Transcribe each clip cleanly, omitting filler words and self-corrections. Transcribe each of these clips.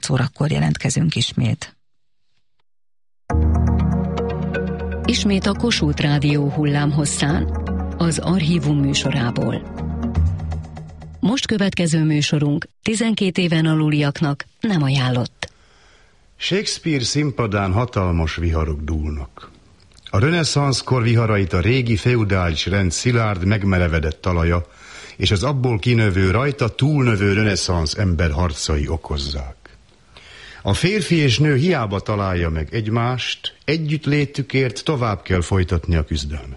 8 órakor jelentkezünk ismét. Ismét a Kossuth Rádió hullámhosszán, az Archívum műsorából. Most következő műsorunk 12 éven aluliaknak nem ajánlott. Shakespeare színpadán hatalmas viharok dúlnak. A reneszánsz kor viharait a régi feudális rend szilárd, megmerevedett talaja, és az abból kinövő, rajta túlnövő reneszánsz ember harcai okozzák. A férfi és nő hiába találja meg egymást, együttlétükért tovább kell folytatni a küzdelmet.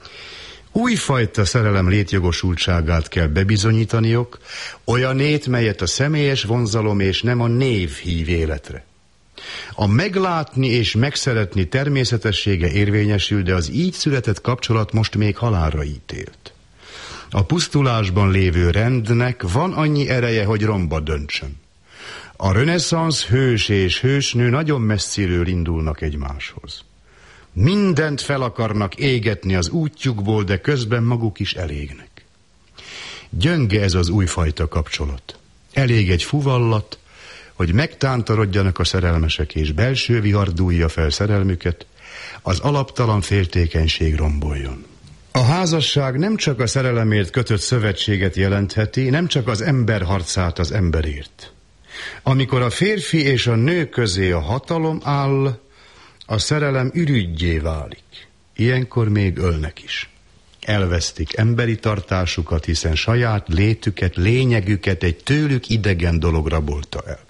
Újfajta szerelem létjogosultságát kell bebizonyítaniok, olyanét, melyet a személyes vonzalom és nem a név hív életre. A meglátni és megszeretni természetessége érvényesül, de az így született kapcsolat most még halálra ítélt. A pusztulásban lévő rendnek van annyi ereje, hogy romba döntsön. A reneszánsz hős és hősnő nagyon messziről indulnak egymáshoz. Mindent fel akarnak égetni az útjukból, de közben maguk is elégnek. Gyönge ez az újfajta kapcsolat. Elég egy fuvallat, hogy megtántorodjanak a szerelmesek, és belső vihar dúlja fel szerelmüket, az alaptalan féltékenység romboljon. A házasság nem csak a szerelemért kötött szövetséget jelentheti, nem csak az ember harcát az emberért. Amikor a férfi és a nő közé a hatalom áll, a szerelem ürüggyé válik. Ilyenkor még ölnek is. Elvesztik emberi tartásukat, hiszen saját létüket, lényegüket egy tőlük idegen dolog rabolta el.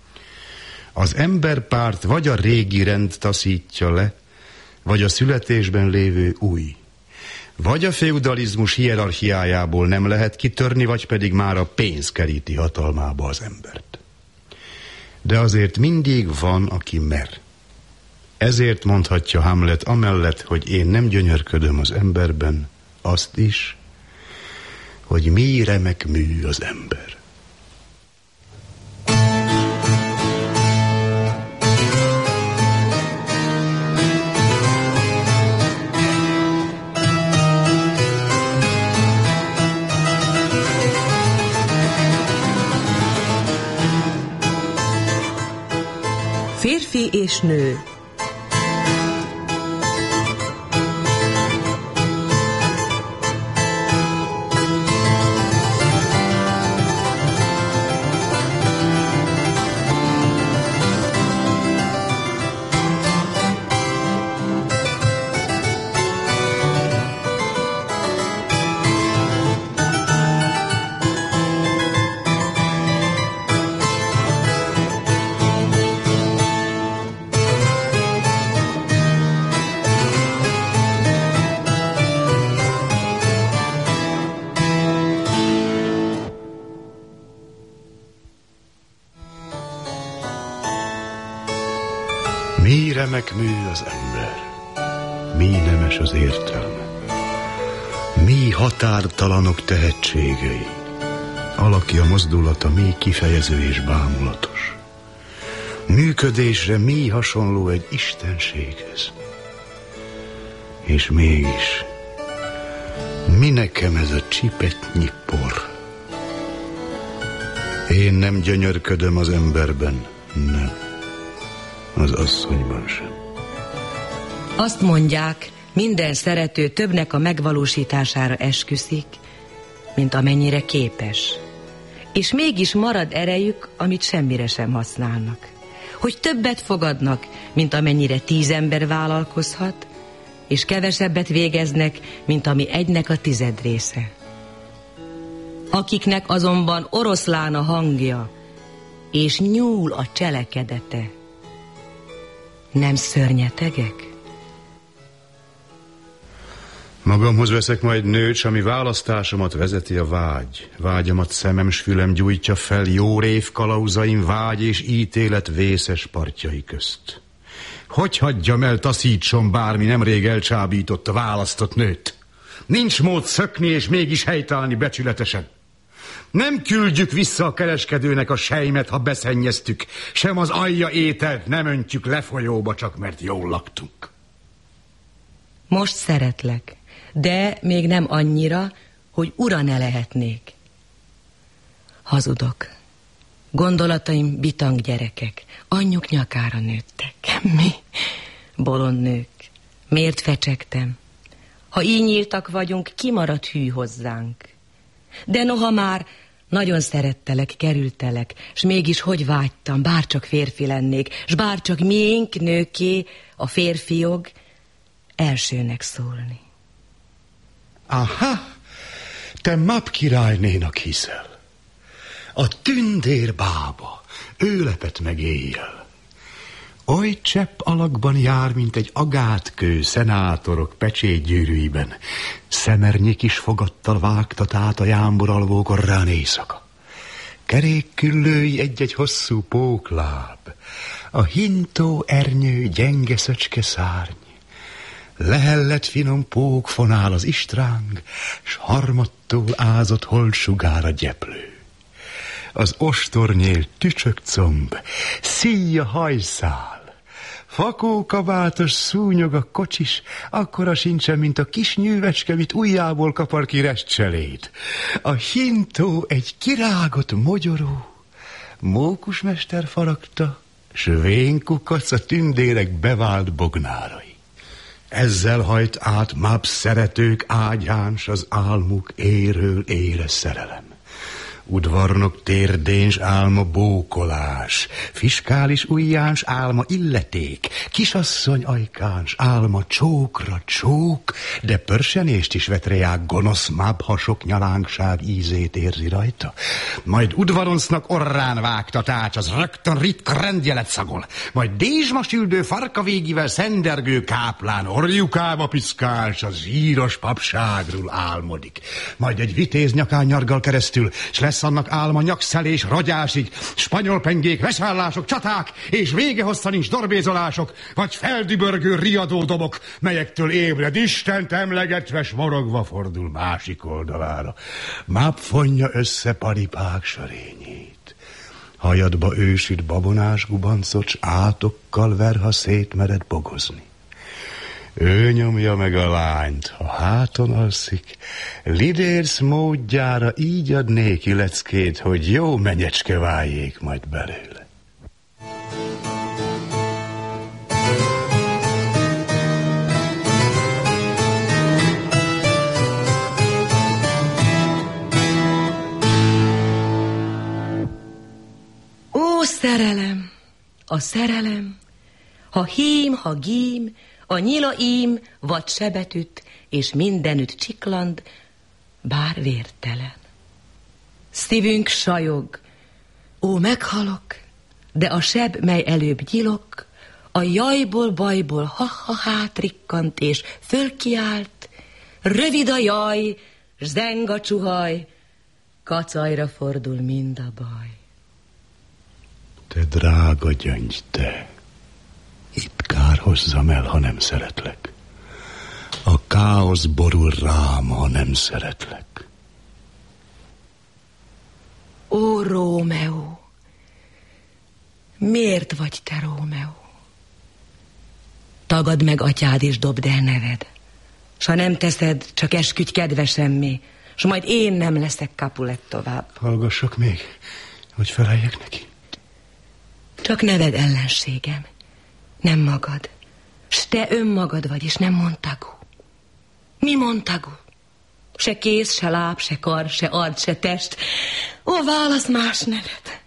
Az emberpárt vagy a régi rend taszítja le, vagy a születésben lévő új. Vagy a feudalizmus hierarchiájából nem lehet kitörni, vagy pedig már a pénz keríti hatalmába az embert. De azért mindig van, aki mer. Ezért mondhatja Hamlet amellett, hogy én nem gyönyörködöm az emberben, azt is, hogy mi remek mű az ember. Férfi és nő. Mi remek mű az ember, mi nemes az értelme, mi határtalanok tehetségei, alakja, mozdulata mi kifejező és bámulatos, működésre mi hasonló egy istenséghez. És mégis, mi nekem ez a csipetnyi por? Én nem gyönyörködöm az emberben, nem. Az asszonyban sem. Azt mondják, minden szerető többnek a megvalósítására esküszik, mint amennyire képes. És mégis marad erejük, amit semmire sem használnak. Hogy többet fogadnak, mint amennyire 10 ember vállalkozhat, és kevesebbet végeznek, mint ami egynek a 10. része. Akiknek azonban oroszlán a hangja, és nyúl a cselekedete, nem szörnyetegek? Magamhoz veszek majd nőt, s ami választásomat vezeti a vágy. Vágyamat szemem s fülem gyújtja fel jó rév kalauzaim vágy és ítélet vészes partjai közt. Hogy hagyjam el, taszítson bármi nemrég elcsábított a választott nőt? Nincs mód szökni és mégis helytállni becsületesen. Nem küldjük vissza a kereskedőnek a sejmet, ha beszennyeztük, sem az alja ételt nem öntjük lefolyóba, csak mert jól laktunk. Most szeretlek, de még nem annyira, hogy ura ne lehetnék. Hazudok. Gondolataim bitang gyerekek, anyjuk nyakára nőttek. Mi? Bolond nők. Miért fecsegtem? Ha így nyíltak vagyunk, ki maradt hű hozzánk? De noha már nagyon szerettelek, kerültelek, s mégis hogy vágytam, bárcsak férfi lennék, s bárcsak miénk nőké a férfi jog elsőnek szólni. Aha, te Mab királynénak hiszel. A tündér bába, ő lepett meg éjjel. Oly csepp alakban jár, mint egy agátkő szenátorok pecsétgyűrűiben. Szemernyi kis fogattal vágtat át a jámbor alvó korrán éjszaka. Kerékküllői egy-egy hosszú pókláb, a hintó ernyő gyenge szöcske szárny. Lehellett finom pók fonál az istráng, s harmattól ázott holtsugára gyeplő. Az ostornyél tücsök comb, szíja hajszál, fakókabátos szúnyog a kocsis, akkora sincsen, mint a kis nyűvecske, mit ujjából kapar ki restcselét. A hintó egy kirágott mogyoró, mókusmester faragta, s vénkukac a tündérek bevált bognárai. Ezzel hajt át Mab szeretők ágyán, s az álmuk éről ére szerelem. Udvarnok térdéns álma bókolás, fiskális ujjáns álma illeték, kisasszony ajkáns álma csókra csók, de pörsenést is vetreják gonosz Mab, ha sok nyalánkság ízét érzi rajta. Majd udvaroncnak orrán vágtatács, az rögtön ritka rendjelet szagol, majd dézsmasüldő farka végivel szendergő káplán orjukába piszkál, s az zsíros papságról álmodik. Majd egy vitéz nyakán nyargal keresztül, s lesz annak álma nyakszelés ragyásig, spanyol pengék, vesállások, csaták, és vége hossza nincs dorbézolások, vagy feldübörgő riadó dobok, melyektől ébred Istent emlegetve, s morogva fordul másik oldalára. Mab fonja össze paripák sörényét. Hajadba ősít babonás gubancot, s átokkal ver, ha szétmered bogozni. Ő nyomja meg a lányt, ha háton alszik. Lidérc módjára így ad néki leckét, hogy jó menyecske váljék majd belőle. Ó, szerelem, a szerelem, ha hím, ha gím, a nyilaím vad sebetüt, és mindenütt csikland, bár vértelen. Szívünk sajog, ó, meghalok, de a seb, mely előbb nyilok, a jajból, bajból ha-ha hátrikkant, és fölkiált, rövid a jaj, s zeng a csuhaj, kacajra fordul mind a baj. Te drága gyöngy, te! Itt kár hozzam el, ha nem szeretlek. A káosz borul rám, ha nem szeretlek. Ó, Rómeó, miért vagy te Rómeó? Tagadd meg atyád és dobd el neved. S ha nem teszed, csak esküdj kedvesemmé, s majd én nem leszek Capulet tovább. Hallgassak még, hogy feleljek neki. Csak neved ellenségem. Nem magad. S te önmagad vagy, és nem Montagu. Mi Montagu? Se kéz, se láb, se kar, se arc, se test. Ó, válasz más nevet.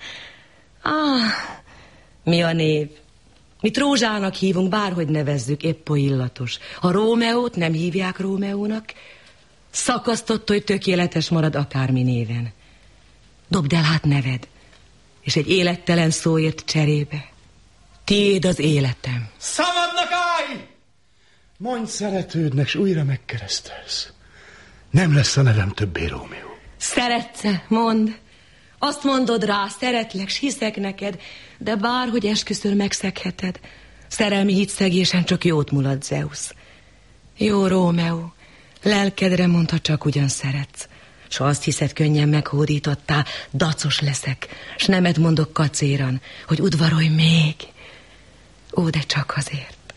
Mi a név? Mi Trózsának hívunk, bárhogy nevezzük, épp oly illatos. Ha Rómeót nem hívják Rómeónak, szakasztott, hogy tökéletes marad akármi néven. Dobd el hát neved, és egy élettelen szóért cserébe. Tiéd az életem. Szabadnak állj! Mondj szeretődnek, s újra megkeresztelsz. Nem lesz a nevem többé Rómeó. Szeretsz-e? Mondd. Azt mondod rá, szeretlek, s hiszek neked, de bárhogy esküszöl megszegheted. Szerelmi hitszegésen csak jót mulat Zeusz. Jó, Rómeó, lelkedre mondd, ha csak ugyan szeretsz. S azt hiszed, könnyen meghódítottál, dacos leszek, s nemet mondok kacéran, hogy udvarolj még. Ó, de csak azért.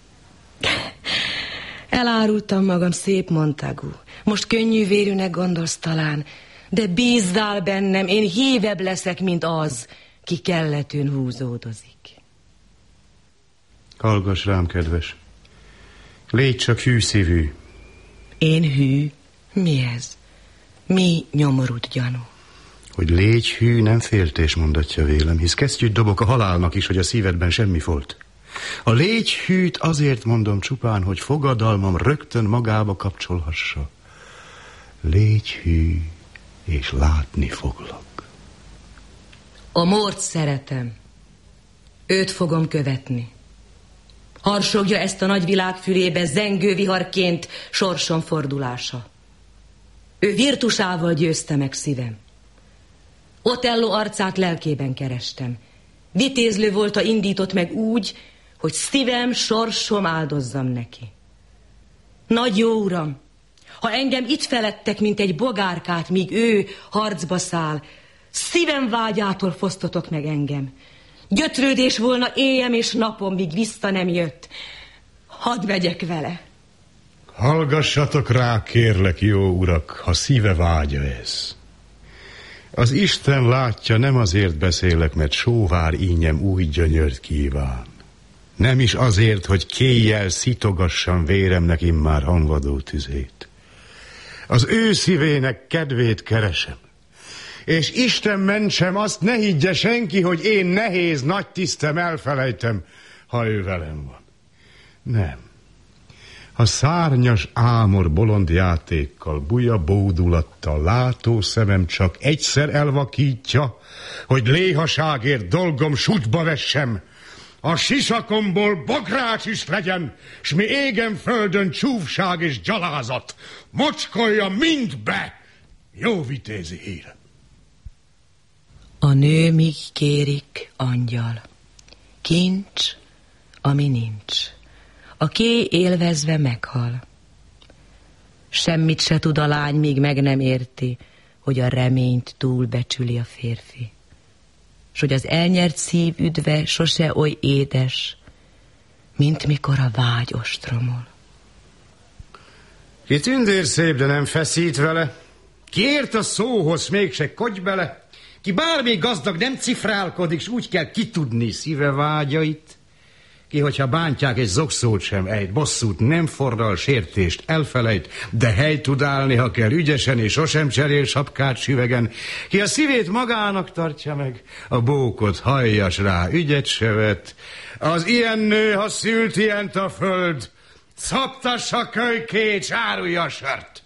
Elárultam magam, szép Montagu. Most könnyű vérűnek gondolsz talán, de bízzál bennem, én hívebb leszek, mint az. ki kelletűn húzódozik. Hallgass rám, kedves. Légy csak hűszívű. Én hű? Mi ez? Mi nyomorult gyanú? Hogy légy hű, nem féltés mondatja vélem, hisz kesztyűt dobok a halálnak is, hogy a szívedben semmi volt. A légy hűt azért mondom csupán, hogy fogadalmam rögtön magába kapcsolhassa. Légy hű, és látni foglak. A Mórt szeretem. Őt fogom követni. Harsogja ezt a nagy világ fülébe zengő viharként sorsom fordulása. Ő virtusával győzte meg szívem. Otello arcát lelkében kerestem. Vitézlő volta indított meg úgy, hogy szívem, sorsom áldozzam neki. Nagy jó uram, ha engem itt feledtek, mint egy bogárkát, míg ő harcba száll, szívem vágyától fosztotok meg engem. Gyötrődés volna éjem és napom, míg vissza nem jött. Hadd megyek vele. Hallgassatok rá, kérlek, jó urak, ha szíve vágya ez. Az Isten látja, nem azért beszélek, mert sóvár ínyem új gyönyört kíván. Nem is azért, hogy kéjjel szitogassam véremnek immár hanvadó tüzét. Az ő szívének kedvét keresem. És Isten mentsem, azt ne higgye senki, hogy én nehéz, nagy tisztem elfelejtem, ha ő velem van. Nem. Ha szárnyas ámor bolond játékkal, buja bódulattal látó szemem csak egyszer elvakítja, hogy léhaságért dolgom sútba vessem, a sisakomból bogrács is legyen, s mi égen földön csúfság és gyalázat, mocskolja mind be, jó vitézi hírem. A nő míg kérik, angyal, kincs, ami nincs. A kéj élvezve meghal. Semmit se tud a lány, míg meg nem érti, hogy a reményt túlbecsüli a férfi, s hogy az elnyert szív üdve sose oly édes, mint mikor a vágy ostromol. Ki tündér szép, de nem feszít vele, ki ért a szóhoz, mégse kodj bele, ki bármi gazdag nem cifrálkodik, s úgy kell kitudni szíve vágyait, ki, hogyha bántják, egy zokszót sem ejt, bosszút nem forral, sértést elfelejt, de hely tud állni, ha kell ügyesen, és sosem cserél sapkát süvegen, ki a szívét magának tartja meg, a bókot halljas rá, ügyet se vet. Az ilyen nő, ha szült ilyent a föld, szoptassa kölykét, s árulja a sört.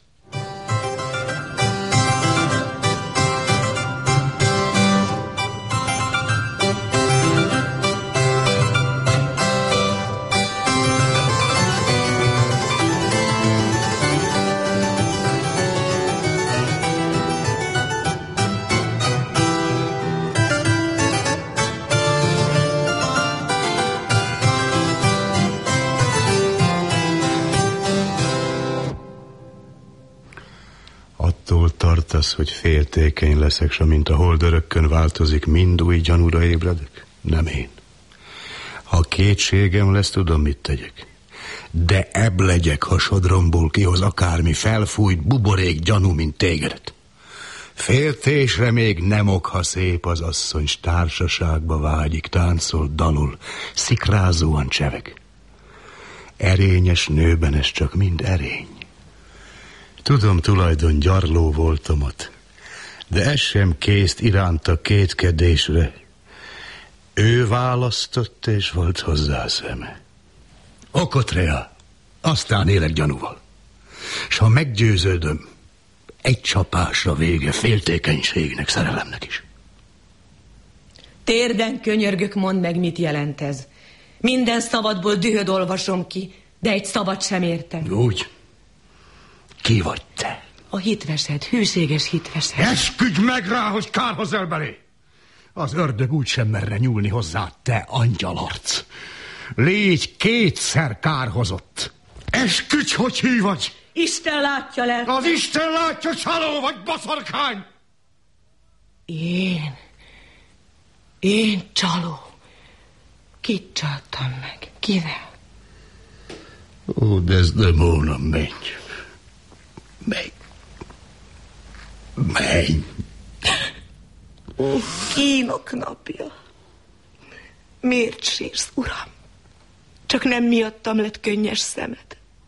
Tartasz, hogy féltékeny leszek, s amint a hold örökkön változik, mind új gyanúra ébredek? Nem én. Ha kétségem lesz, tudom, mit tegyek. De ebb legyek, ha sodromból kihoz akármi felfújt buborék gyanú, mint tégedet. Féltésre még nem ok, ha szép az asszony, s társaságba vágyik, táncol, dalul, szikrázóan cseveg. Erényes nőben ez csak mind erény. Tudom, tulajdon gyarló voltam ott, de ez sem készt iránta kétkedésre. Ő választott, és volt hozzá szeme. Okotrea, aztán élek gyanúval. S ha meggyőződöm, egy csapásra vége féltékenységnek, szerelemnek is. Térden könyörgök, mondd meg, mit jelent ez. Minden szavadból dühöd olvasom ki, de egy szavat sem értem. Úgy. Ki vagy te? A hitvesed, hűséges hitvesed. Esküdj meg rá, hogy kárhozel belé! Az ördög úgy sem merre nyúlni hozzá, te angyalarc. Légy kétszer kárhozott. Esküdj, hogy hű vagy! Isten látja le! Az Isten látja, csaló vagy, baszorkány! Én csaló. Kit csaltam meg? Kivel? Ó, Desdemona, menj! Menj! Kínok napja. Miért sírsz, uram? Csak nem miattam lett könnyes szemed.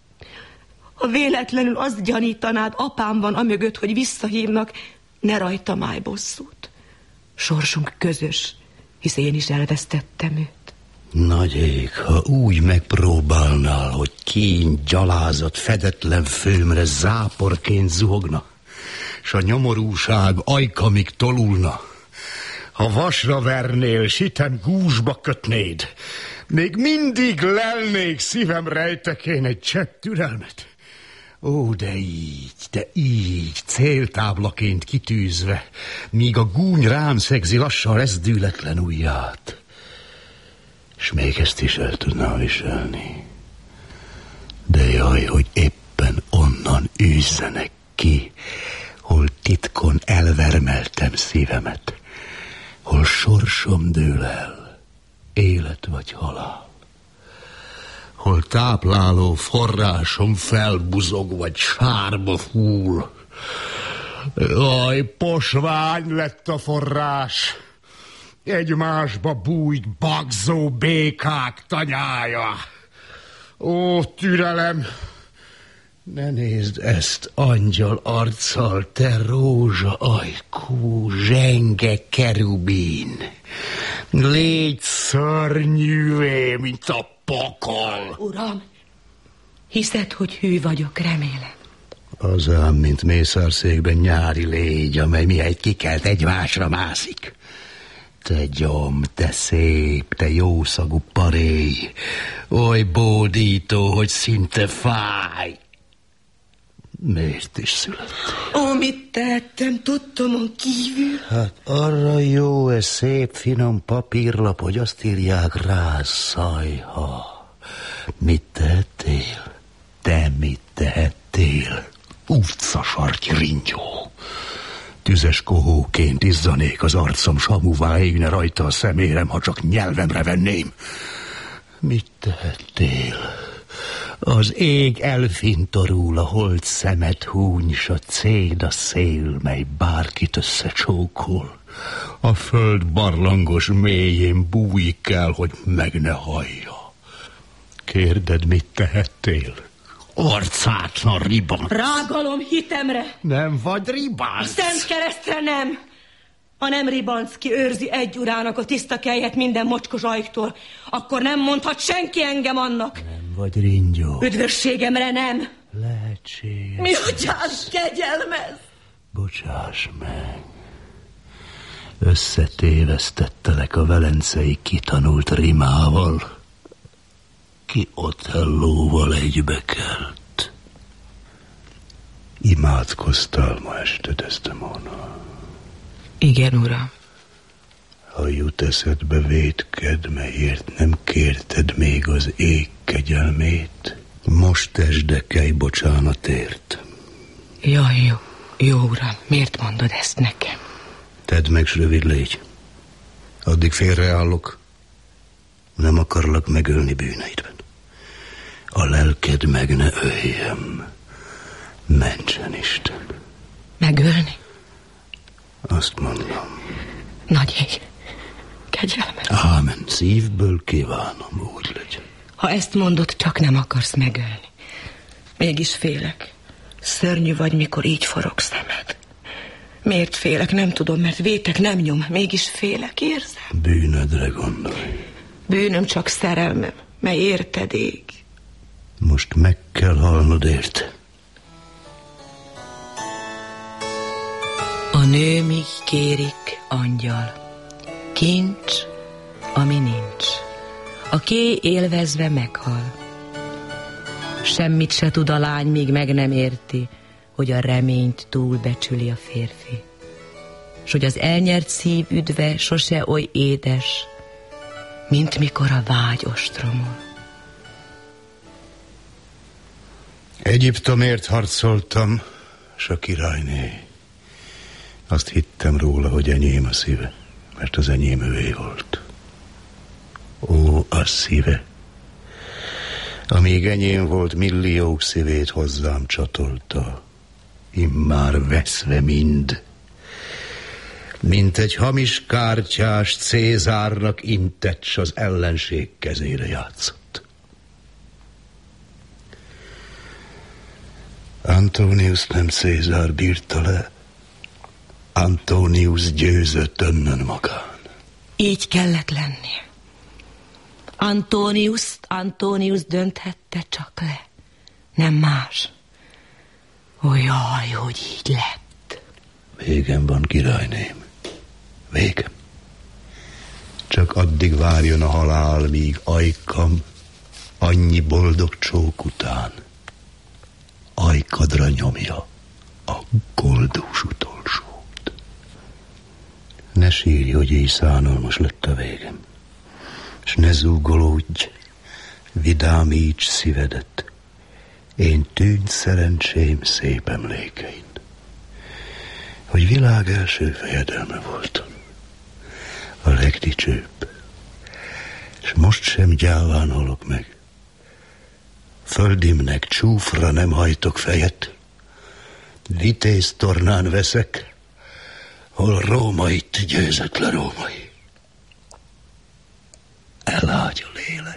Ha véletlenül azt gyanítanád, apám van amögött, hogy visszahívnak, ne rajtam állj bosszút. Sorsunk közös, hisz én is elvesztettem őt. Nagy ég, ha úgy megpróbálnál, hogy kín, gyalázat, fedetlen főmre záporként zuhogna, s a nyomorúság ajkamig tolulna, ha vasra vernél, sitem gúzsba kötnéd, még mindig lelnék szívem rejtekén egy csepp türelmet. Ó, de így, céltáblaként kitűzve, míg a gúny rám szegzi lassan rezdületlen ujját. S még ezt is el tudnám viselni. De jaj, hogy éppen onnan űzzenek ki, hol titkon elvermeltem szívemet, hol sorsom dől el, élet vagy halál, hol tápláló forrásom felbuzog, vagy sárba hull. Jaj, posvány lett a forrás, egymásba bújt bagzó békák tanyája. Ó, türelem, ne nézd ezt angyal arccal, te rózsa ajkú, zsenge kerubin. Légy szörnyűvé, mint a pakol. Uram, hiszed, hogy hű vagyok, remélem. Az ám, mint mészárszékben nyári légy, amely mihelyt kikelt egymásra mászik. Te gyom, te szép, te jószagú paréj, oly bódító, hogy szinte fáj. Miért is születtél? Ó, mit tehettem tudtomon kívül? Hát arra jó ez szép finom papírlap, hogy azt írják rá, Szajha. Mit tehettél? Te mit tehettél? Utcasarty ringyó. Tüzes kohóként izzanék az arcom, samuvá égne rajta a szemérem, ha csak nyelvemre venném. Mit tehettél? Az ég elfintorul, a holt szemet húny, s a céd a szél, mely bárkit összecsókol. A föld barlangos mélyén bújik el, hogy meg ne hallja. Kérded, mit tehettél? Arcátlan ribanc. Rágalom hitemre. Nem vagy ribanc. Szent keresztre nem. Ha nem Ribanszki őrzi egy urának a tiszta kelyet minden mocskos ajktól, akkor nem mondhat senki engem annak. Nem vagy ringyó. Üdvösségemre nem. Lehetséges. Mi ugyan kegyelmez? Bocsáss meg. Összetévesztettelek a velencei kitanult rimával, ki Otellóval egybekelt. Imádkoztál ma este, Desdemona? Igen, uram. Ha jut eszedbe, vétked, melyért nem kérted még az ég kegyelmét, most esdekelj bocsánatért. Jaj, jó, uram, miért mondod ezt nekem? Tedd meg, s rövid légy. Addig félreállok. Nem akarlak megölni bűneidben. A lelked meg ne öljem. Mentsen Isten. Megölni? Azt mondom. Nagy ég, kegyelmed. Ámen, szívből kívánom, úgy legyen. Ha ezt mondod, csak nem akarsz megölni. Mégis félek. Szörnyű vagy, mikor így forog szemed. Miért félek, nem tudom, mert vétek nem nyom. Mégis félek, érzem? Bűnödre gondolj. Bűnöm csak szerelmem, mely érted ég. Most meg kell halnod érte. A nő míg kérik, angyal. Kincs, ami nincs. A kéj élvezve meghal. Semmit se tud a lány, míg meg nem érti, hogy a reményt túlbecsüli a férfi. S hogy az elnyert szív üdve sose oly édes, mint mikor a vágy ostromol. Egyiptomért harcoltam, s a királyné. Azt hittem róla, hogy enyém a szíve, mert az enyém övé volt. Ó, a szíve! Amíg enyém volt, milliók szívét hozzám csatolta. Immár veszve mind. mint egy hamis kártyás Cézárnak intett, s az ellenség kezére játszott. Antonius nem Cézár bírta le, Antonius győzött önnön magán. Így kellett lennie. Antonius dönthette csak le, nem más. Ó, jaj, hogy így lett. Végem van, királyném. Végem. Csak addig várjon a halál, míg ajkam annyi boldog csók után ajkadra nyomja a goldós utolsót. Ne sírj, hogy így szánalmas lett a végem, s ne zúgolódj, vidámíts szívedet, én tűnt szerencsém szép emlékein, hogy világ első fejedelme voltam, a legdicsőbb, és most sem gyáván halok meg. Földimnek csúfra nem hajtok fejet, vitéz tornán veszek, hol Rómait győzött le római. Elágy a lélek,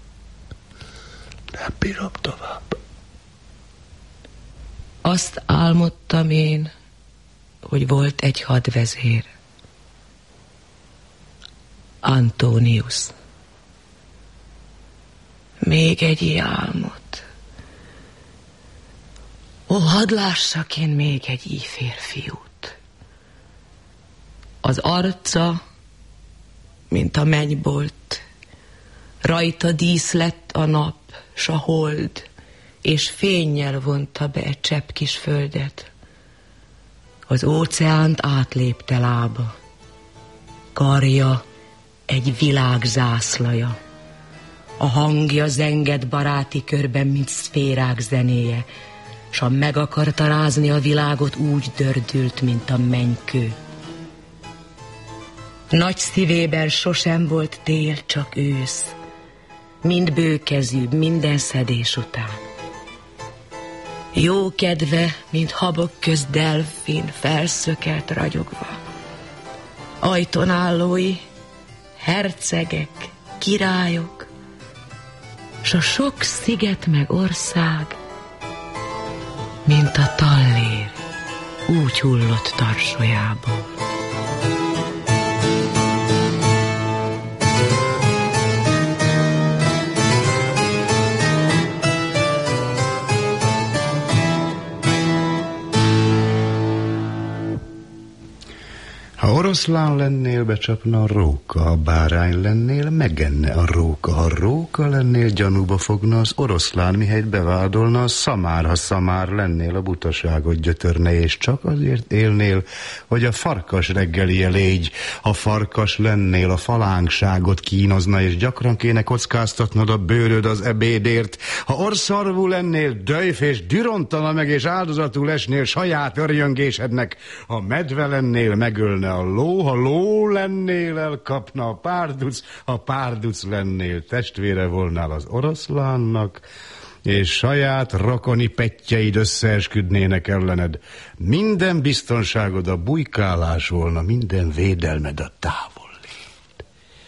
nem bírom tovább. Azt álmodtam én, hogy volt egy hadvezér, Antonius. Még egy álmot. Ó, hadd lássak én még egy így férfiút. Az arca, mint a mennybolt, rajta dísz lett a nap, s a hold, és fénnyel vonta be egy csepp kis földet. Az óceánt átlépte lába, karja egy világ zászlaja, a hangja zengett baráti körben, mint szférák zenéje, s ha meg akarta rázni a világot, úgy dördült, mint a mennykő. Nagy szívében sosem volt tél, csak ősz, mind bőkezűbb minden szedés után. Jó kedve, mint habok köz delfin, felszökelt ragyogva. Ajton állói, hercegek, királyok, s a sok sziget meg ország, mint a tallér, úgy hullott tarsolyából. Ha oroszlán lennél, becsapna a róka, ha bárány lennél, megenne a róka, ha róka lennél, gyanúba fogna az oroszlán, mihelyt bevádolna a szamár, ha szamár lennél, a butaságot gyötörne, és csak azért élnél, hogy a farkas reggelije légy, ha farkas lennél, a falánkságot kínozna, és gyakran kéne kockáztatnod a bőröd az ebédért, ha orszarvú lennél, döjf és dürontana meg, és áldozatul esnél saját örjöngésednek, ha medve lennél, megölne a ló, ha ló lennél, elkapna a párduc, ha párduc lennél, testvére volnál az oroszlánnak, és saját rokoni pettyeid összeesküdnének ellened. Minden biztonságod a bujkálás volna, minden védelmed a távollét.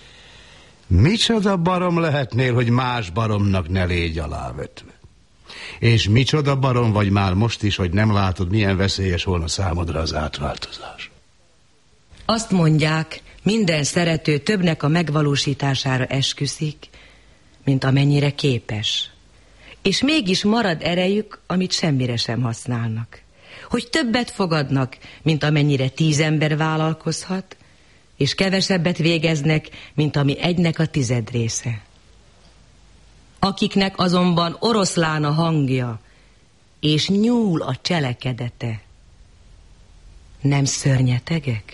Micsoda barom lehetnél, hogy más baromnak ne légy alávetve? És micsoda barom vagy már most is, hogy nem látod, milyen veszélyes volna számodra az átváltozás? Azt mondják, minden szerető többnek a megvalósítására esküszik, mint amennyire képes. És mégis marad erejük, amit semmire sem használnak. Hogy többet fogadnak, mint amennyire 10 ember vállalkozhat, és kevesebbet végeznek, mint ami egynek a 10. része. Akiknek azonban oroszlán a hangja, és nyúl a cselekedete, nem szörnyetegek?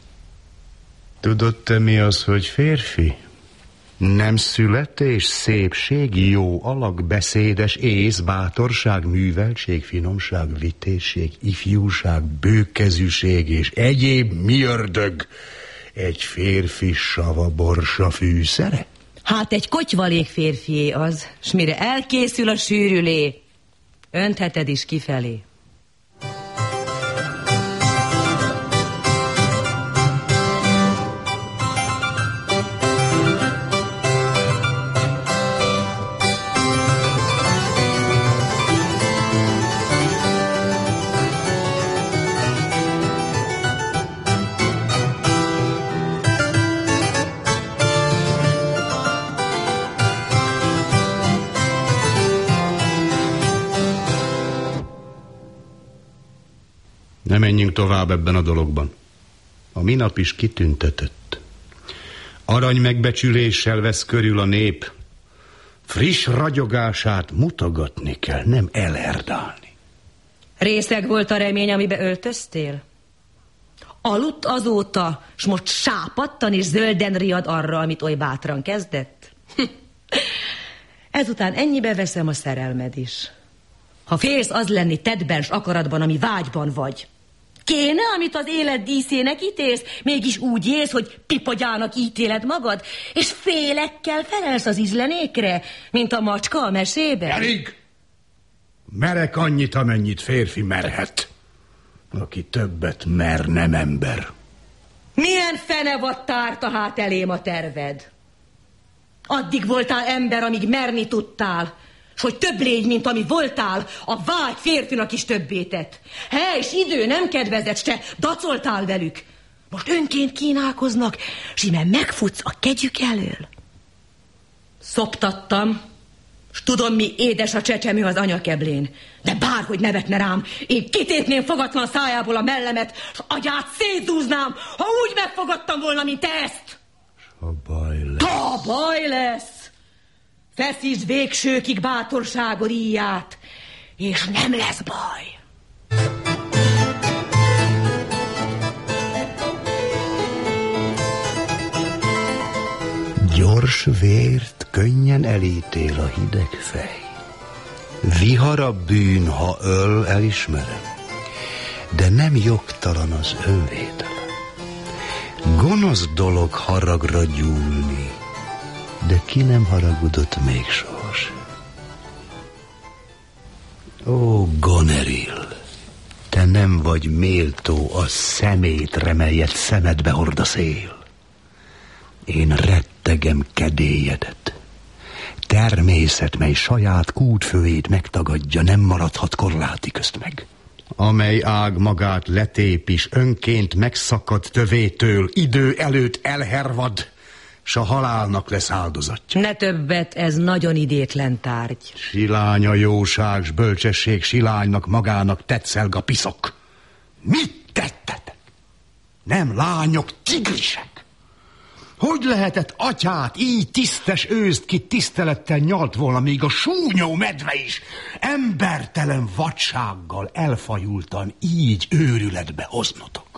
Tudod te, mi az, hogy férfi? Nem születés, szépség, jó alak, beszédes ész, bátorság, műveltség, finomság, vitézség, ifjúság, bőkezűség és egyéb mi ördög egy férfi sava borsa fűszere? Hát egy kotyvalék férfié az, s mire elkészül a sűrülé, öntheted is kifelé. Ne menjünk tovább ebben a dologban. A minap is kitüntetett. Arany megbecsüléssel vesz körül a nép. Friss ragyogását mutogatni kell, nem elherdálni. Részeg volt a remény, amibe öltöztél? Aludt azóta, s most sápadtan és zölden riad arra, amit oly bátran kezdett? Ezután ennyibe veszem a szerelmed is. Ha félsz az lenni tettben s akaratban, ami vágyban vagy, kéne, amit az élet díszének ítélsz, mégis úgy élsz, hogy pipogyának ítéled magad, és félekkel felelsz az ízlenékre, mint a macska a mesében? Elég! Merek annyit, amennyit férfi merhet. Aki többet mer, nem ember. Milyen fenevad tárta hát elém a terved? Addig voltál ember, amíg merni tudtál, s hogy több légy, mint ami voltál, a vágy férfinak is többé tett. És idő nem kedvezett, s te dacoltál velük. Most önként kínálkoznak, s íme megfutsz a kegyük elől. Szoptattam, s tudom, mi édes a csecsemő az anyakeblén, de bárhogy nevetne rám, én kitépném fogatlan szájából a mellemet, s agyát szétzúznám, ha úgy megfogadtam volna, mint ezt. Ha baj lesz. Ha baj lesz! Feszítsd végsőkig bátorságod íját, és nem lesz baj. Gyors vért könnyen elítél a hideg fej. Vihar a bűn, ha öl, elismerem, de nem jogtalan az önvédelem. Gonosz dolog haragra gyúlni, de ki nem haragudott még sohasem. Ó, Goneril, te nem vagy méltó a szemétre, melyet szemedbe hord a szél. Én rettegem kedélyedet. Természet, mely saját kútfőjét megtagadja, nem maradhat korláti közt meg. Amely ág magát letép is, önként megszakad tövétől, idő előtt elhervad, s a halálnak lesz áldozatja. Ne többet, ez nagyon idétlen tárgy. Silány a jóság, s bölcsesség silánynak magának tetszelg a piszok. Mit tettetek? Nem lányok, tigrisek. Hogy lehetett atyát így tisztes őszt ki tisztelettel nyalt volna, még a súnyó medve is embertelen vadsággal elfajultan így őrületbe hoznotok?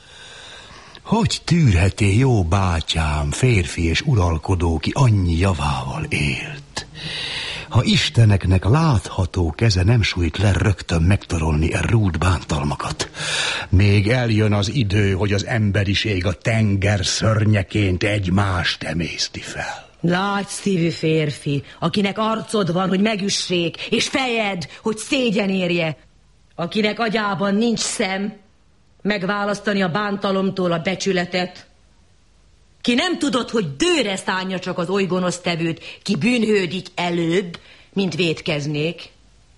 Hogy tűrheti jó bátyám, férfi és uralkodó, ki annyi javával élt? Ha isteneknek látható keze nem sújt le rögtön megtorolni e rúd bántalmakat, még eljön az idő, hogy az emberiség a tenger szörnyeként egymást emészti fel. Lágy szívű férfi, akinek arcod van, hogy megüssék, és fejed, hogy szégyen érje, akinek agyában nincs szem, megválasztani a bántalomtól a becsületet, ki nem tudod, hogy dőre szánja csak az oly gonosz tevőt, ki bűnhődik előbb, mint vétkeznék.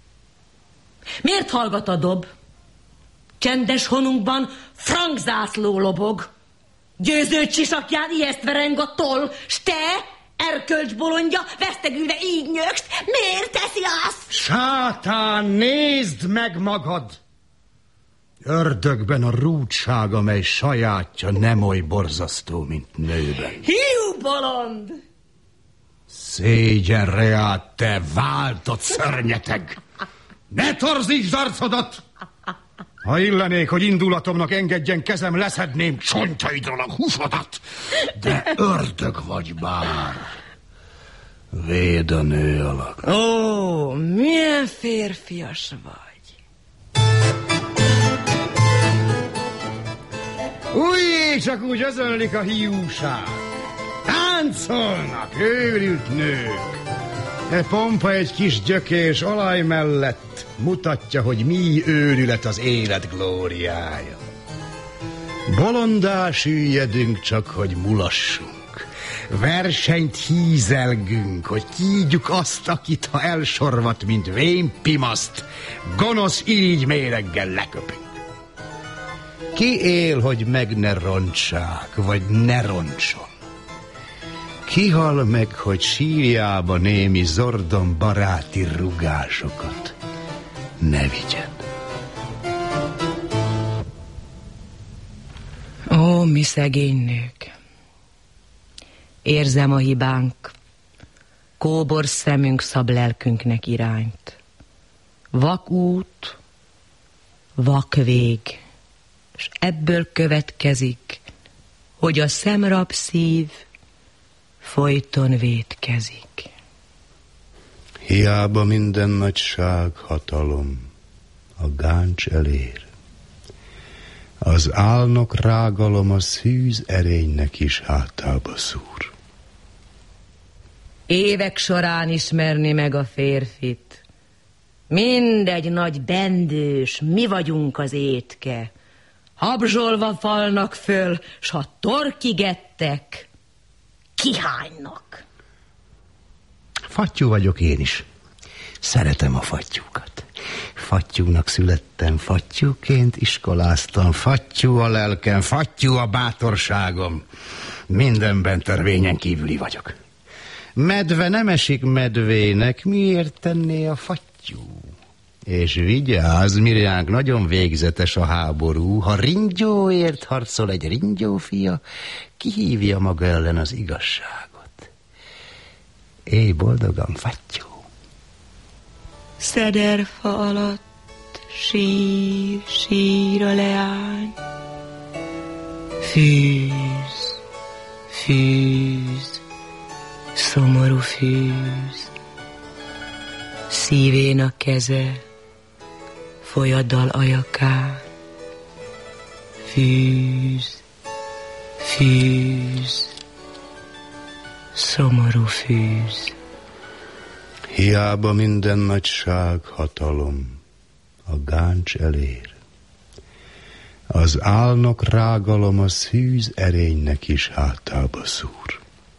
Miért hallgat a dob? Csendes honunkban frankzászló lobog, győző csisakján ijesztve reng a toll, s te, erkölcsbolondja, vesztegülve így nyögsz, miért teszi azt? Sátán, nézd meg magad! Ördögben a rúdság, amely sajátja nem oly borzasztó, mint nőben. Hiú bolond! Szégyenre át, te váltott szörnyeteg! Ne torzítsd arcodat! Ha illenék, hogy indulatomnak engedjen kezem, leszedném csontjaidról a húsodat. De ördög vagy bár. Véd a nő alak. Ó, milyen férfias vagy. Újjé, csak úgy özönlik a hiúság. Táncolnak, őrült nők. E pompa egy kis gyökés olaj mellett mutatja, hogy mi őrület az élet glóriája. Bolondá süllyedünk csak, hogy mulassunk. Versenyt hízelgünk, hogy kígyjuk azt, akit ha elsorvat, mint vénpimaszt, gonosz irigyméreggel leköpünk. Ki él, hogy meg ne rontsák, vagy ne roncson? Ki hal meg, hogy sírjába némi zordon baráti rugásokat ne vigyen? Ó, mi szegény nők! Érzem a hibánk, kóbor szemünk szab lelkünknek irányt. Vak út, vak vég, s ebből következik, hogy a szemrab szív folyton vétkezik. Hiába minden nagyság, hatalom a gáncs elér. Az álnok rágalom a szűz erénynek is hátába szúr. Évek során ismerni meg a férfit. Mindegy nagy bendős, mi vagyunk az étke. Habzsolva falnak föl, s ha torkigettek, kihánynak. Fattyú vagyok én is. Szeretem a fattyúkat. Fattyúnak születtem, fattyúként iskoláztam, fattyú a lelkem, fattyú a bátorságom. Mindenben törvényen kívüli vagyok. Medve nem esik medvének, miért tenné a fattyú? És vigyázz, Miriánk, nagyon végzetes a háború. Ha ringyóért harcol egy ringyófia, kihívja maga ellen az igazságot. Éj boldogan, fattyú! Szederfa alatt sír a leány. Fűz, szomorú fűz. Szívén a keze, folyaddal ajakán. Fűz, szomorú fűz. Hiába minden nagyság, hatalom a gáncs elér. Az álnok rágalom a szűz erénynek is hátába szúr.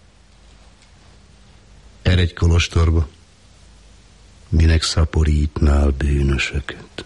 Eredj kolostorba, minek szaporítnál bűnösöket.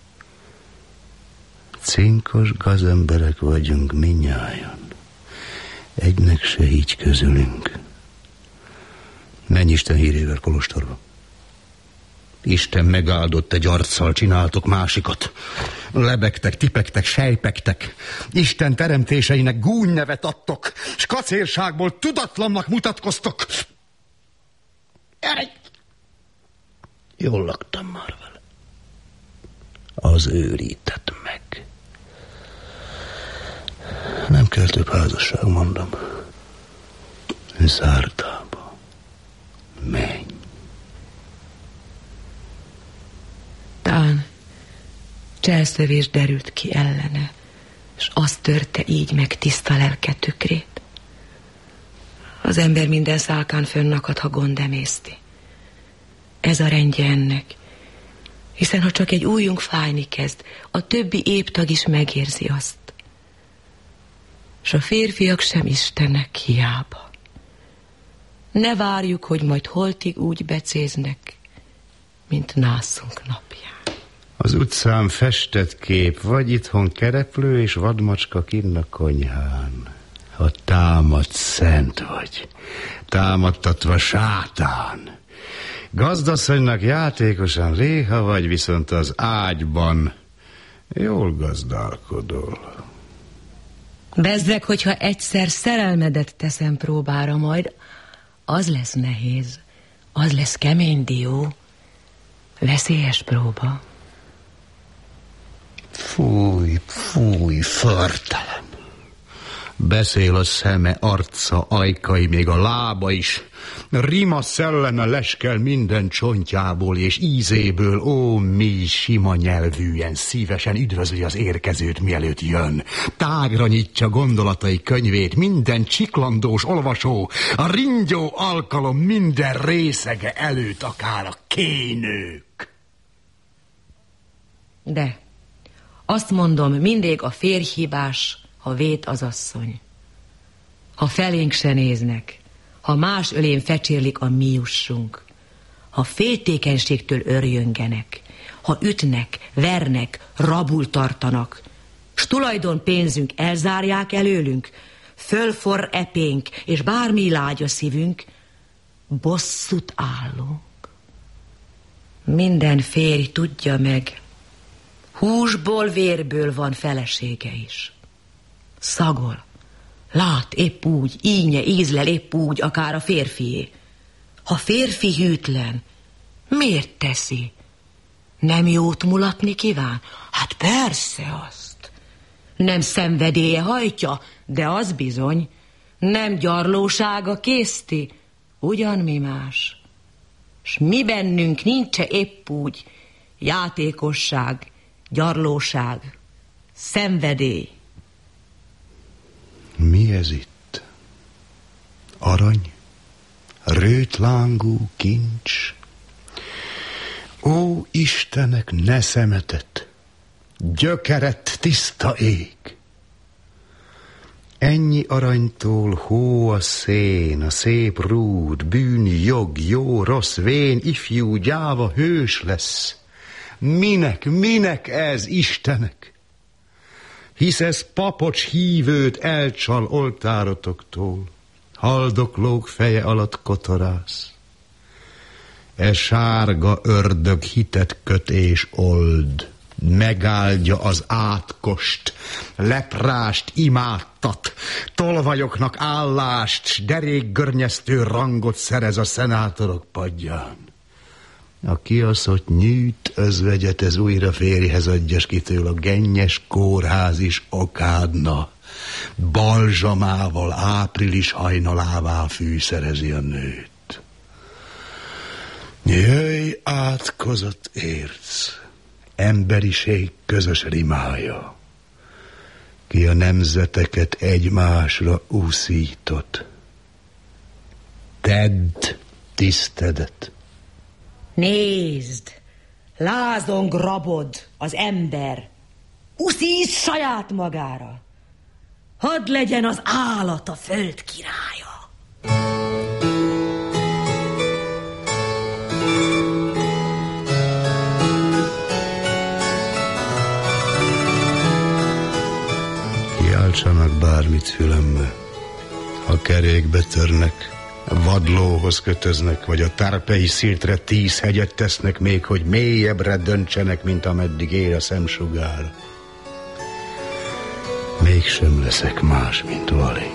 Cinkos gazemberek vagyunk minnyájan, egynek se így közülünk. Menj Isten hírével kolostorba. Isten megáldott, egy arccal csináltok másikat. Lebegtek, tipegtek, sejpegtek. Isten teremtéseinek gúnynevet adtok, s kacérságból tudatlannak mutatkoztok. Eredj! Jól laktam már vele. Az őrített meg. Nem kell több házasság, mondom. Zárdába. Menj. Tán cselszövés derült ki ellene, és azt törte így meg tiszta lelke tükrét. Az ember minden szálkán fönnakad, ha gond emészti. Ez a rendje ennek, hiszen ha csak egy ujjunk fájni kezd, a többi éptag is megérzi azt. S a férfiak sem istenek hiába. Ne várjuk, hogy majd holtig úgy becéznek, mint nászunk napján. Az utcán festett kép, vagy itthon kereplő és vadmacska kinn a konyhán. Ha támad, szent vagy, támadtatva sátán. Gazdasszonynak játékosan réha vagy, viszont az ágyban jól gazdálkodol. Bezzeg, hogyha egyszer szerelmedet teszem próbára majd, az lesz nehéz, az lesz kemény dió, veszélyes próba. Fúj, förtelen. Beszél a szeme, arca, ajkai, még a lába is. Rima szelleme leskel minden csontjából és ízéből, ó, mi sima nyelvűen, szívesen üdvözli az érkezőt, mielőtt jön. Tágra nyitja gondolatai könyvét minden csiklandós olvasó, a ringyó alkalom minden részege előtt, akár a kénők. De azt mondom, mindig a férj hibás, ha vét az asszony. Ha felénk se néznek, ha más ölén fecsérlik a mi jussunk, ha féltékenységtől örjöngenek, ha ütnek, vernek, rabul tartanak, s tulajdon pénzünk elzárják előlünk, fölforr epénk, és bármi lágy a szívünk, bosszút állunk. Minden férj tudja meg, húsból, vérből van felesége is. Szagol. Lát épp úgy, ínye, ízlel épp úgy, akár a férfié. Ha férfi hűtlen, miért teszi? Nem jót mulatni kíván? Hát persze azt. Nem szenvedélye hajtja, de az bizony. Nem gyarlósága készti, ugyan mi más. S mi bennünk nincs-e épp úgy játékosság, gyarlóság, szenvedély? Mi ez itt? Arany? Rőtlángú kincs? Ó, Istenek, ne szemetet! Gyökeret tiszta ég! Ennyi aranytól hó a szén, a szép rúd, bűn, jog, jó, rossz, vén, ifjú, gyáva, hős lesz. Minek ez, Istenek? Hisz ez papocs hívőt elcsal oltárotoktól, haldoklók feje alatt kotorász. E sárga ördög hitet köt és old, megáldja az átkost, leprást imádtat, tolvajoknak állást, s derékgörnyesztő rangot szerez a szenátorok padján. A kiaszott nyűjt özvegyet ez újra férjhez adjas kitől a gennyes kórház is okádna, balzsamával, április hajnalává fűszerezi a nőt. Jöjj, átkozott érc, emberiség közös rimája, ki a nemzeteket egymásra úszított. Tedd tisztedet. Nézd, lázong rabod az ember, uszít saját magára. Hadd legyen az állat a föld királya. Kiáltsanak bármit fülembe, ha kerékbe törnek, vadlóhoz kötöznek, vagy a tárpei szirtre 10 hegyet tesznek még, hogy mélyebbre döntsenek, mint ameddig ér a szemsugár. Mégsem leszek más, mint Valék.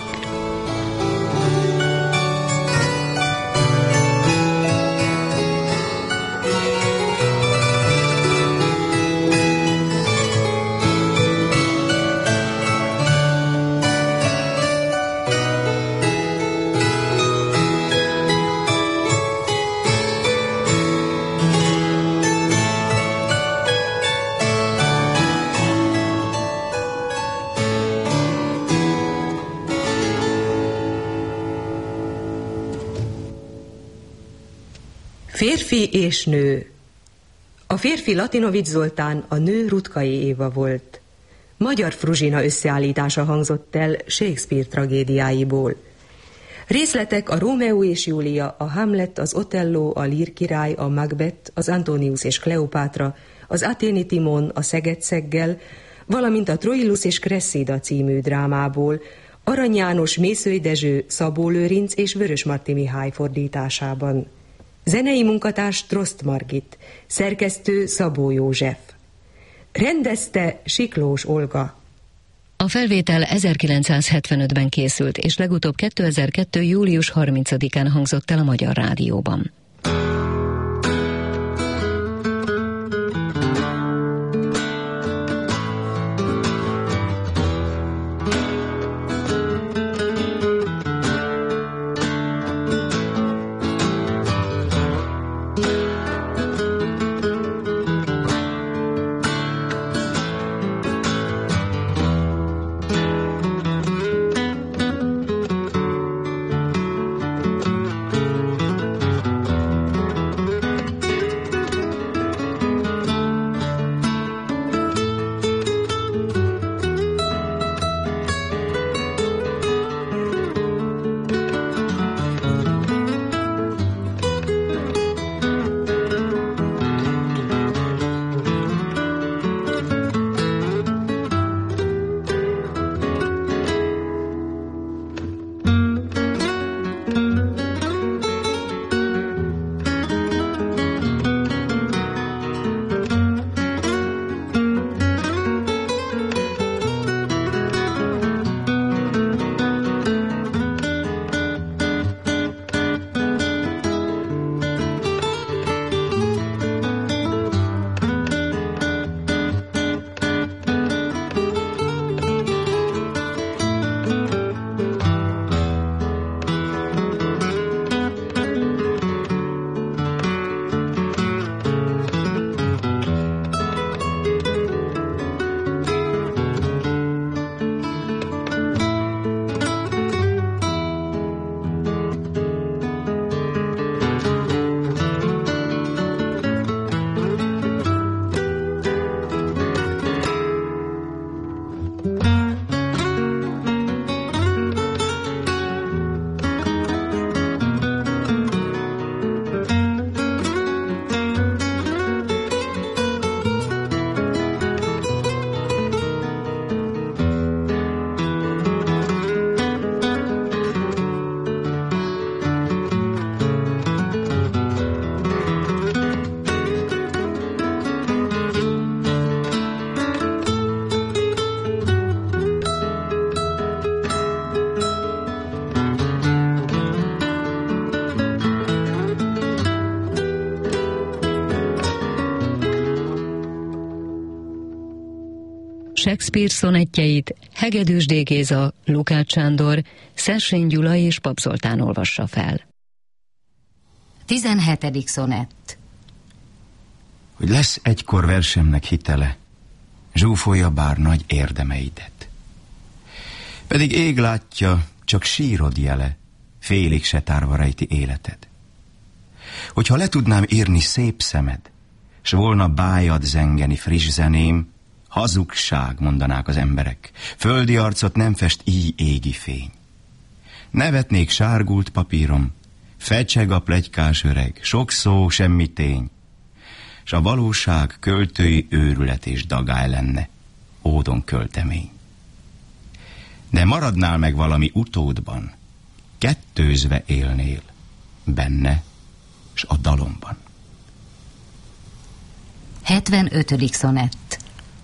Férfi és nő. A férfi Latinovics Zoltán, a nő Rutkai Éva volt. Magyar Fruzsina összeállítása hangzott el Shakespeare tragédiáiból. Részletek a Rómeó és Júlia, a Hamlet, az Otello, a Lír király, a Macbeth, az Antonius és Kleopátra, az Athéni Timon, a Szeged-Szeggel, valamint a Troilus és Cressida című drámából, Arany János, Mészöly Dezső, Szabó Lőrinc és Vörösmarty Mihály fordításában. Zenei munkatárs Trost Margit, szerkesztő Szabó József. Rendezte Siklós Olga. A felvétel 1975-ben készült, és legutóbb 2002. július 30-án hangzott el a Magyar Rádióban. Shakespeare szonettjeit Hegedűs D. Géza, Lukács Sándor, Szersény Gyula és Pap Zoltán olvassa fel. 17. szonett. Hogy lesz egykor versemnek hitele, zsúfolja bár nagy érdemeidet. Pedig ég látja, csak sírod jele, félig se tárva rejti életed. Hogyha le tudnám írni szép szemed, s volna bájad zengeni friss zeném, hazugság, mondanák az emberek, földi arcot nem fest így égi fény. Nevetnék sárgult papírom, fecseg a pletykás öreg, sok szó, semmi tény, s a valóság költői őrület és dagály lenne, ódon költemény. De maradnál meg valami utódban, kettőzve élnél, benne s a dalomban. 75. szonett.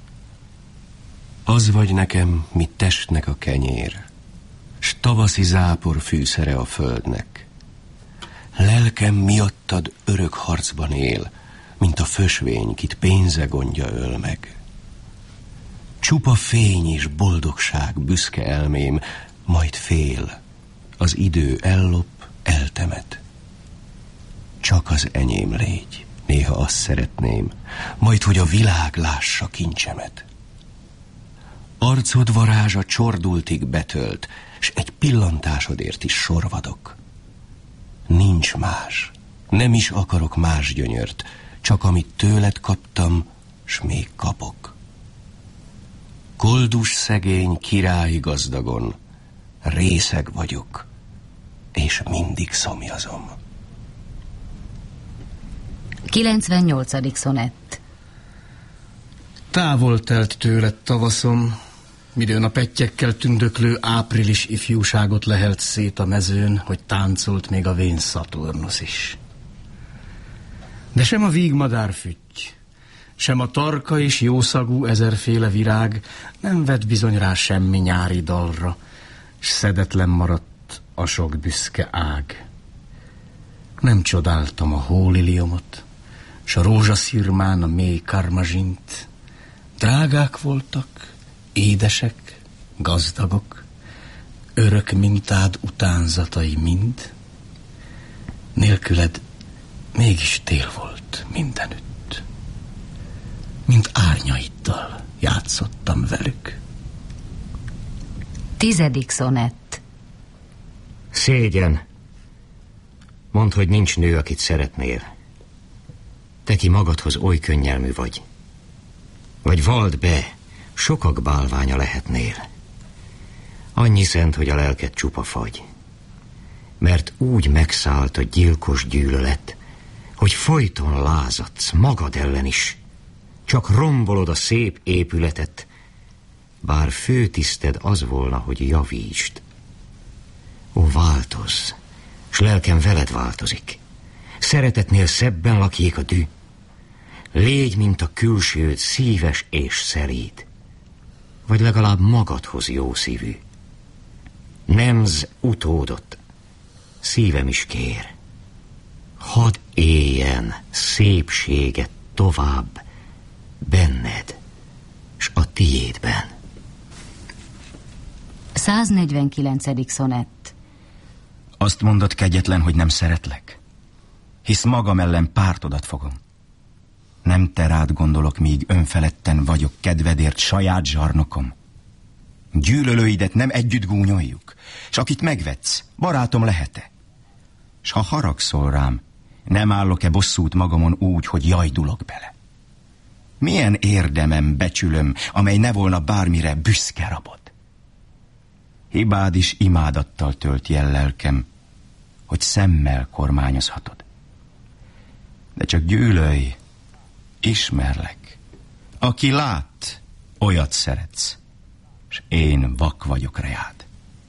Az vagy nekem, mint testnek a kenyér, s tavaszi zápor fűszere a földnek. Lelkem miattad örök harcban él, mint a fösvény, kit pénze gondja öl meg. Csupa fény és boldogság büszke elmém, majd fél, az idő ellop, eltemet. Csak az enyém légy, néha azt szeretném, majd hogy a világ lássa kincsemet. Arcod varázsa csordultig betölt, s egy pillantásodért is sorvadok. Nincs más, nem is akarok más gyönyört, csak amit tőled kaptam, s még kapok. Koldus szegény királyi gazdagon, részeg vagyok, és mindig szomjazom. 98. szonett. Távol telt tőled tavaszom, midőn a pettyekkel tündöklő április ifjúságot lehelt szét a mezőn, hogy táncolt még a vén Szaturnusz is. De sem a vígmadár fütty, sem a tarka és jószagú ezerféle virág nem vett bizony rá semmi nyári dalra, s szedetlen maradt a sok büszke ág. Nem csodáltam a hóliliomot, s a rózsaszirmán a mély karmazsint. Drágák voltak, édesek, gazdagok, örök mintád utánzatai mind. Nélküled mégis tél volt mindenütt. Mint árnyaiddal játszottam velük. 10. szonett. Szégyen. Mondd, hogy nincs nő, akit szeretnél. Te ki magadhoz oly könnyelmű vagy. Vagy vald be, sokak bálványa lehetnél. Annyi szent, hogy a lelked csupa fagy. Mert úgy megszállt a gyilkos gyűlölet, hogy folyton lázadsz magad ellen is. Csak rombolod a szép épületet, bár főtiszted az volna, hogy javítsd. Ó, változz, s lelkem veled változik. Szeretetnél szebben lakjék a dű. Légy, mint a külsőd, szíves és szelíd. Vagy legalább magadhoz jó szívű. Nemz utódot, szívem is kér. Hadd éljen szépséget tovább benned, s a tiédben. 149. szonett. Azt mondod, kegyetlen, hogy nem szeretlek? Hisz magam ellen pártodat fogom. Nem te rád gondolok, míg önfeledten vagyok kedvedért saját zsarnokom. Gyűlölőidet nem együtt gúnyoljuk, s akit megvetsz, barátom lehet-e? S ha haragszol rám, nem állok-e bosszút magamon úgy, hogy jajdulok bele? Milyen érdemem, becsülöm, amely ne volna bármire büszke rabod? Hibád is imádattal tölti el lelkem, hogy szemmel kormányozhatod. De csak gyűlölj, ismerlek. Aki lát, olyat szeretsz, s én vak vagyok reád.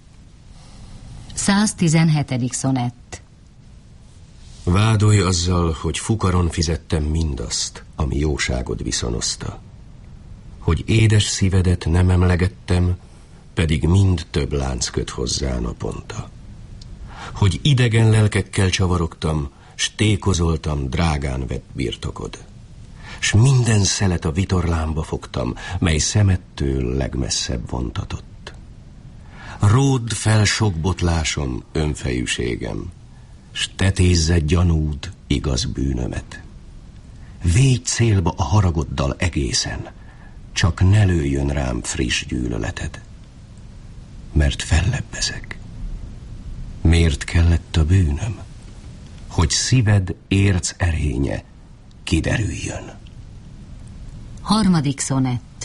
117. szonett. Vádolj azzal, hogy fukaron fizettem mindazt, ami jóságod viszonozta. Hogy édes szívedet nem emlegettem, pedig mind több lánc köt hozzá naponta. Hogy idegen lelkekkel csavarogtam, s tékozoltam drágán vett birtokod. s minden szelet a vitorlámba fogtam, mely szemettől legmesszebb vontatott. Ródd fel sok botlásom, önfejűségem, s tetézze gyanúd igaz bűnömet. Védj célba a haragoddal egészen, csak ne lőjön rám friss gyűlöleted, mert fellebbezek. Miért kellett a bűnöm? Hogy szíved érc erénye kiderüljön. 3. szonett.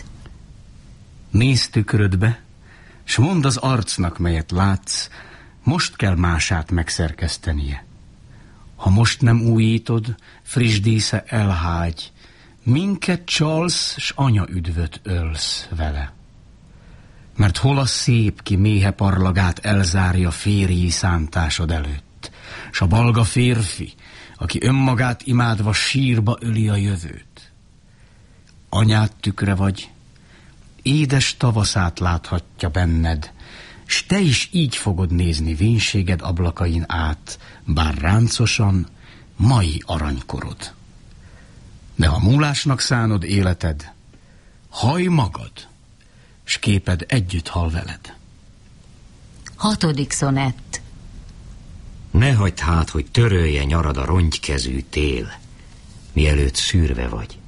Nézz tükrödbe, s mondd az arcnak, melyet látsz, most kell mását megszerkesztenie. Ha most nem újítod, friss dísze elhágy, minket csalsz, s anyaüdvöt ölsz vele. Mert hol a szép, ki méhe parlagát elzárja férji szántásod előtt, s a balga férfi, aki önmagát imádva sírba öli a jövőt. Anyád tükre vagy, édes tavaszát láthatja benned, s te is így fogod nézni vénséged ablakain át, bár ráncosan, mai aranykorod. De ha múlásnak szánod életed, hajj magad, s képed együtt hal veled. 6. szonett. Ne hagyd hát, hogy törölje nyarad a rongykezű tél, mielőtt szűrve vagy.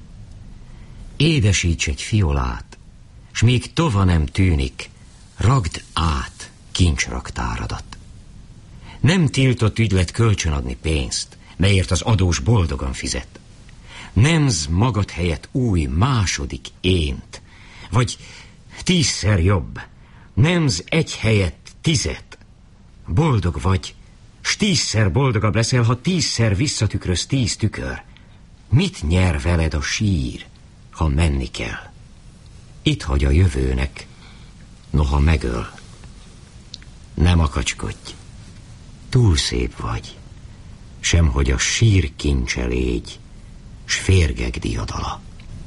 Édesíts egy fiolát, s még tova nem tűnik, ragd át kincsraktáradat. Nem tiltott ügylet kölcsönadni pénzt, melyért az adós boldogan fizet. Nemz magad helyett új második ént, vagy 10-szer jobb, nemz egy helyett 10. Boldog vagy, s 10-szer boldogabb leszel, ha 10-szer visszatükröz 10 tükör. Mit nyer veled a sír, ha menni kell? Itt hagy a jövőnek, noha megöl. Nem akacskodj, túl szép vagy, sem hogy a sír kincse légy, s férgeg diadala.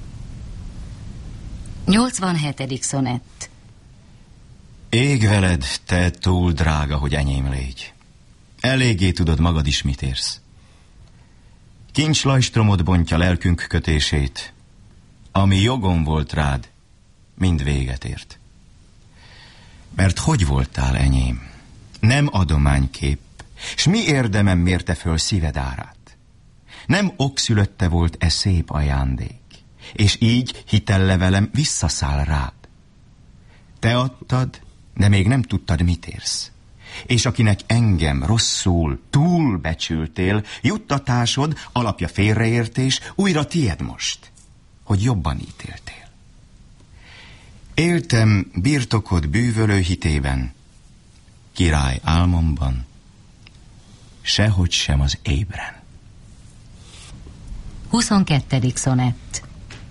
87. szonett. Ég veled, te túl drága, hogy enyém légy. Eléggé tudod magad is, mit érsz. Kincslajstromod bontja lelkünk kötését, ami jogom volt rád, mind véget ért. Mert hogy voltál enyém? Nem adománykép, s mi érdemem mérte föl szíved árát? Nem okszülötte volt e szép ajándék, és így hitellevelem visszaszáll rád. Te adtad, de még nem tudtad, mit érsz. És akinek engem rosszul, túlbecsültél, juttatásod, alapja félreértés, újra tied most, hogy jobban ítéltél. Éltem birtokod bűvölő hitében, király álmomban, sehogy sem az ébren. 22. szonett.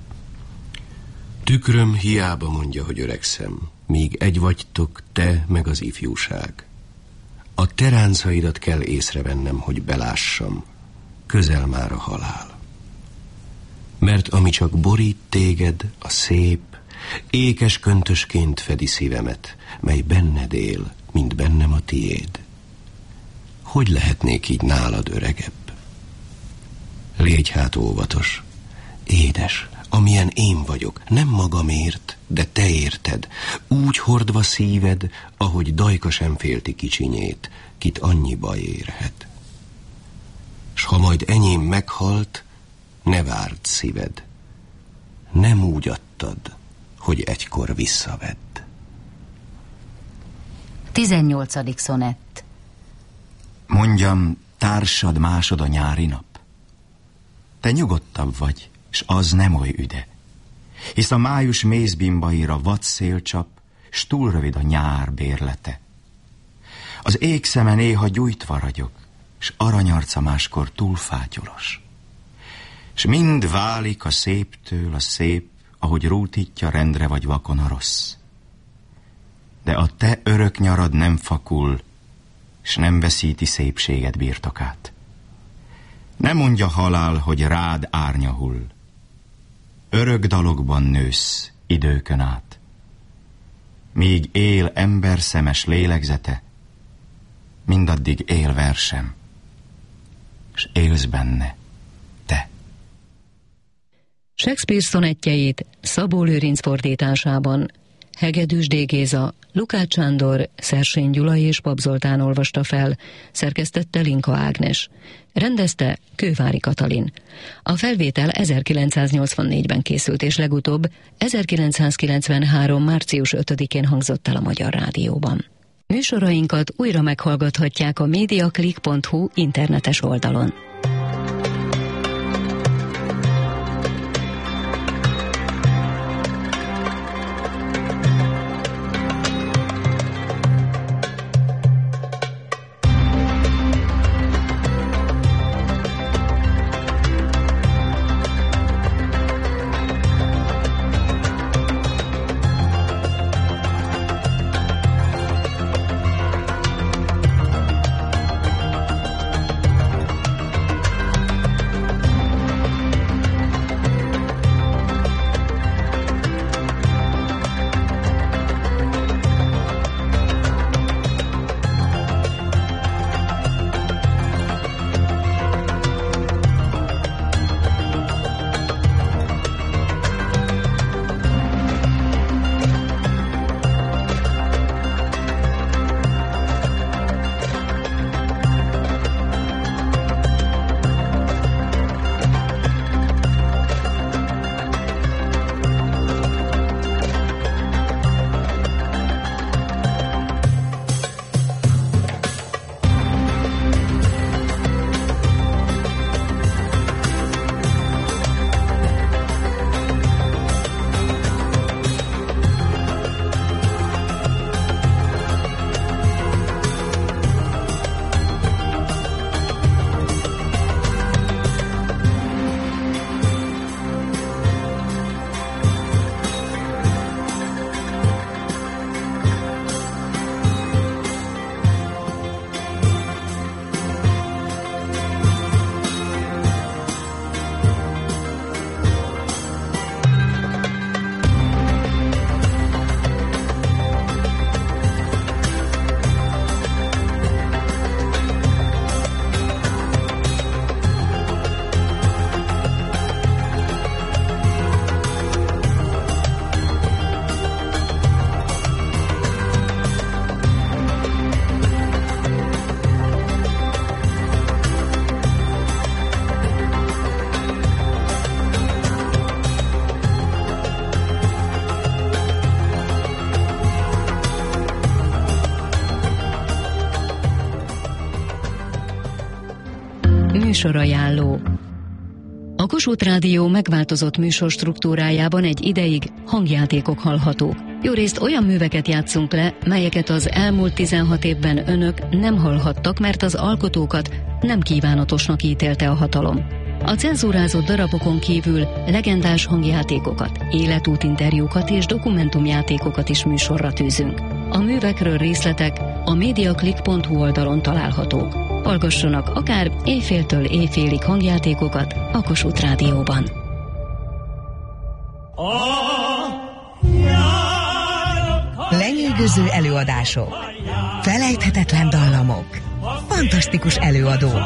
Tükröm hiába mondja, hogy öregszem, míg egy vagytok te meg az ifjúság. A te ráncaidat kell észrevennem, hogy belássam, közel már a halál. Mert ami csak borít téged, a szép, ékes köntösként fedi szívemet, mely benned él, mint bennem a tiéd. Hogy lehetnék így nálad öregebb? Légy hát óvatos, édes, amilyen én vagyok, nem magamért, de te érted, úgy hordva szíved, ahogy Dajka sem félti kicsinyét, kit annyi baj érhet. S ha majd enyém meghalt, ne várd szíved, nem úgy adtad, hogy egykor visszavedd. 18. szonett. Mondjam, társad másod a nyári nap? Te nyugodtabb vagy, s az nem oly üde. Hisz a május mézbimbaira vad szél csap, s túl rövid a nyár bérlete. Az égszeme néha gyújtva ragyog, s aranyarca máskor túl fátyolos. S mind válik a széptől a szép, ahogy rútítja rendre vagy vakon a rossz. De a te örök nyarad nem fakul, s nem veszíti szépséged birtokát. Ne mondja halál, hogy rád árnya hull. Örök dalokban nősz időkön át. Míg él ember szemes lélegzete, mindaddig él versem, s élsz benne te. Shakespeare szonettjeit Szabó Lőrinc fordításában Hegedűs D. Géza, Lukács Sándor, Szersény Gyula és Pap Zoltán olvasta fel, szerkesztette Linka Ágnes. Rendezte Kővári Katalin. A felvétel 1984-ben készült, és legutóbb 1993. március 5-én hangzott el a Magyar Rádióban. Műsorainkat újra meghallgathatják a mediaclick.hu internetes oldalon. Műsorajánló. A Kossuth Rádió megváltozott műsorstruktúrájában egy ideig hangjátékok hallhatók. Jórészt olyan műveket játszunk le, melyeket az elmúlt 16 évben önök nem hallhattak, mert az alkotókat nem kívánatosnak ítélte a hatalom. A cenzúrázott darabokon kívül legendás hangjátékokat, életútinterjúkat és dokumentumjátékokat is műsorra tűzünk. A művekről részletek a mediaclick.hu oldalon találhatók. Hallgassanak akár éjféltől éjfélig hangjátékokat a Kossuth Rádióban. Lenyűgöző előadások, felejthetetlen dallamok, fantasztikus előadók.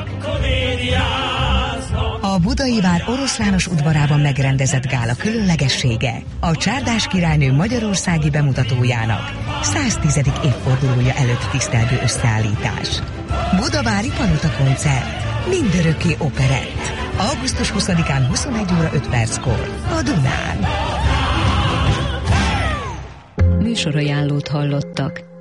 A Budai Vár Oroszlános udvarában megrendezett gála különlegessége a Csárdás királynő magyarországi bemutatójának 110. évfordulója előtt tisztelgő összeállítás. Budavári Palota koncert, mindörökké operett. Augusztus 20-án 21 óra 5 perckor a Dunán. Műsorajánlót hallottak.